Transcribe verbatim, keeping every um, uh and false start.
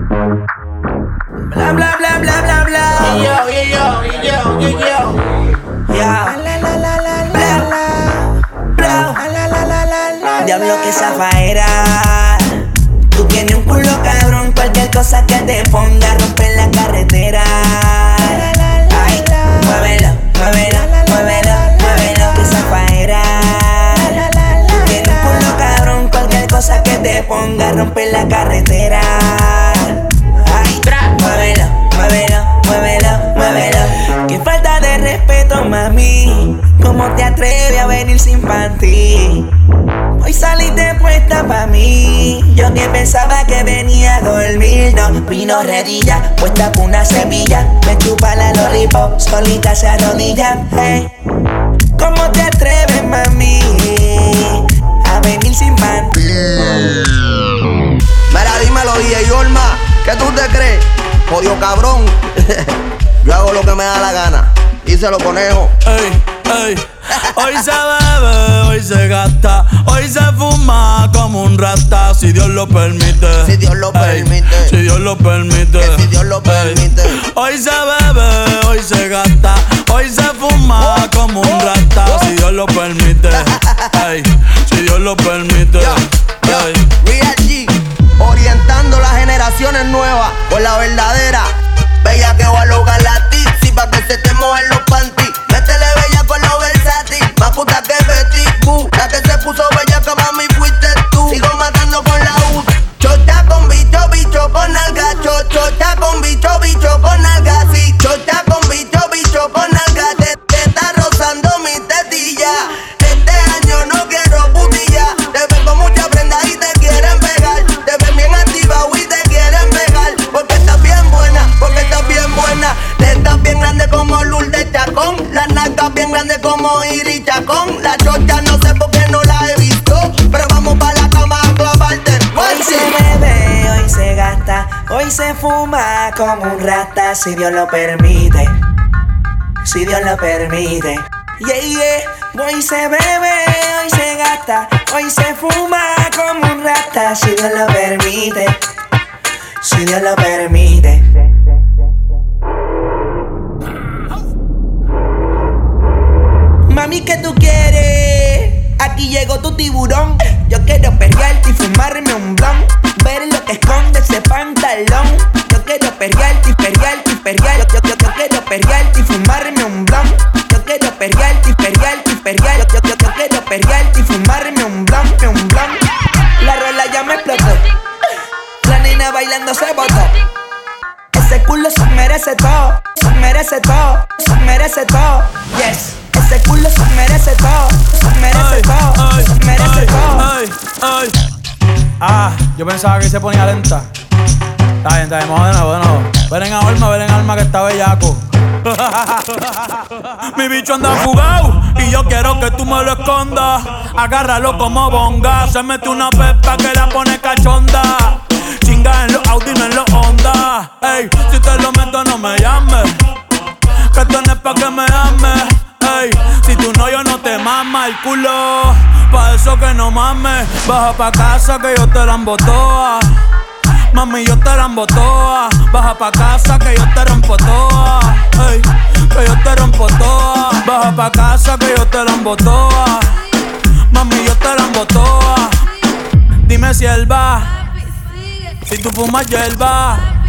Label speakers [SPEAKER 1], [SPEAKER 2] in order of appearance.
[SPEAKER 1] Bla bla bla bla bla bla.
[SPEAKER 2] Y yo, y yo, y yo, y yo.
[SPEAKER 1] Ya.
[SPEAKER 3] La la la la la la.
[SPEAKER 1] Bla.
[SPEAKER 3] La la la la la.
[SPEAKER 1] Diablo que zafaera. Tú tienes un culo cabrón. Cualquier cosa que te ponga rompe la carretera. Ay, muévelo, muévelo, muévelo, muévelo que zafaera. Tú tienes un culo cabrón. Cualquier cosa que te ponga rompe la carretera. Ay, muévelo, muévelo, muévelo, muévelo. Qué falta de respeto, mami. ¿Cómo te atreves a venir sin panty? Hoy saliste puesta pa' mí. Yo que pensaba que venía a dormir. No, vino redilla, puesta por una semilla. Me chupa la lollipop, solita se arrodilla. Hey, ¿cómo te atreves, mami, a venir sin panty?
[SPEAKER 4] Mira, dímelo, D J Olma, ¿qué tú te crees? Jodido cabrón. Yo hago lo que me da la gana. Díselo, conejo.
[SPEAKER 5] Ey, ey. Hoy se bebe, hoy se gasta, hoy se fuma como un rata, si Dios lo permite.
[SPEAKER 4] Si Dios lo
[SPEAKER 5] Ey,
[SPEAKER 4] permite.
[SPEAKER 5] Si Dios lo permite.
[SPEAKER 4] Que si Dios lo
[SPEAKER 5] Ey.
[SPEAKER 4] permite.
[SPEAKER 5] Hoy se bebe, hoy se gasta, hoy se fuma como un rata, si Dios lo permite. Ey, si Dios lo permite.
[SPEAKER 4] Yo, yo,
[SPEAKER 5] Ey.
[SPEAKER 4] Real G, orientando las generaciones nuevas por la verdadera. Bella que va a lograr la tipsy pa' que se te mojen los panties. Métele bella con lo versátil, más puta que Betty Boo. La que se puso bella que mami fuiste tú. Sigo matando con la U. Chocha con bicho, bicho con alga. Cho, chocha con bicho, bicho con alga. Sí, chocha con bicho, bicho con alga. Te, te está rozando mi tetilla. Este año no quiero putilla. Te ven con mucha prenda y te quieren pegar. Te ven bien activa y te quieren pegar. Porque estás bien buena, porque estás bien buena. Te estás bien grande como Lourdes Chacón. Las nalgas bien grandes como Iris Chacón. La chocha no sé por qué no la he visto, pero vamos pa' la cama a clavarte.
[SPEAKER 1] Hoy se bebe, hoy se gasta, hoy se fuma como un rata, si Dios lo permite. Si Dios lo permite. Yeah, yeah. Hoy se bebe, hoy se gasta, hoy se fuma como un rata, si Dios lo permite. Si Dios lo permite. Mami, ¿qué tú quieres? Aquí llegó tu tiburón. Yo quiero perrearte y fumarme un blon. Ver lo que esconde ese pantalón. Yo quiero perrearte y perrearte y perrearte. Yo, yo, yo quiero perrearte y fumarme un blon. Yo quiero perrearte y perrearte y perrearte. Yo, yo, yo quiero perrearte y fumarme un blon, un blon. La rola ya me explotó. La nena bailando se botó. Ese culo se merece todo, se merece todo, se merece todo. Yes. Ese culo se merece todo, se merece
[SPEAKER 5] Ay,
[SPEAKER 1] todo,
[SPEAKER 5] ay,
[SPEAKER 1] se merece
[SPEAKER 5] ay,
[SPEAKER 1] todo.
[SPEAKER 5] ay, ay. Ah, yo pensaba que se ponía lenta. Está bien, está bien, vamos de nuevo, de nuevo. Ven en alma, ven en alma que está bellaco. Mi bicho anda fugado y yo quiero que tú me lo escondas. Agárralo como bonga. Se mete una pepa que la pone cachonda. Chinga en los Audi, no en los Honda. Ey, si te lo meto no me llames, que esto no es pa' que me ames. Ey, si tú no, yo no te mama el culo. Pa' eso que no mames. Baja pa' casa que yo te la embotoa. Mami, yo te la embotoa. Baja pa' casa que yo te rompo toa. Ey, que yo te rompo toa. Baja pa' casa que yo te la embotoa. Mami, yo te la embotoa. Dime si él va, si tú fumas hierba.